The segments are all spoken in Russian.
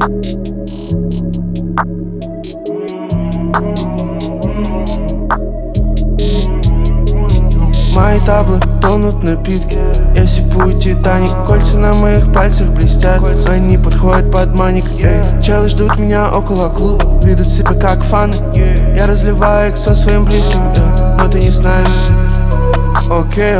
Мои таблы тонут на питке. Я сипую Титаник. Кольца на моих пальцах блестят. Они подходят под маник. Челы ждут меня около клуба. Ведут себя как фаны. Я разливаю их со своим близким, но ты не с нами. Окей,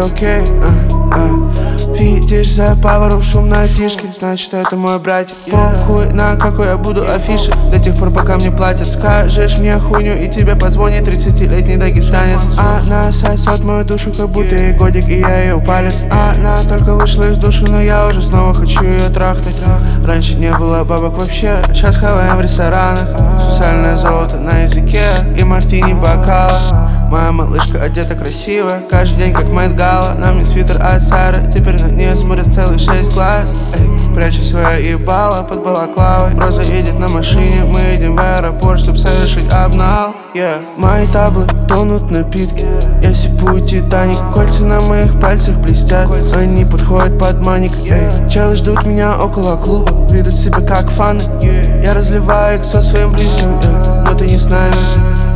видишь за поворотом шум на тишке, значит это мой братик. Похуй на какой я буду афише, до тех пор пока мне платят. Скажешь мне хуйню и тебе позвонит 30-летний дагестанец. Она сосет мою душу, как будто ей годик, и я ее палец. Она только вышла из души, но я уже снова хочу ее трахнуть. Раньше не было бабок вообще, сейчас хаваем в ресторанах. Сусальное золото на языке и мартини бокала. Моя малышка одета красиво, каждый день как Мэтт Гала. На мне свитер от Сары, теперь на нее смотрят целых 6 глаз. Прячу свое ебало под балаклавой. Роза едет на машине, мы едем в аэропорт, чтоб совершить обнал. Мои таблы тонут на питке. Я сипую Титаник. Кольца на моих пальцах блестят. Они подходят под маник. Челы ждут меня около клуба. Ведут себя как фаны. Я разливаю их со своим близким, но ты не с нами.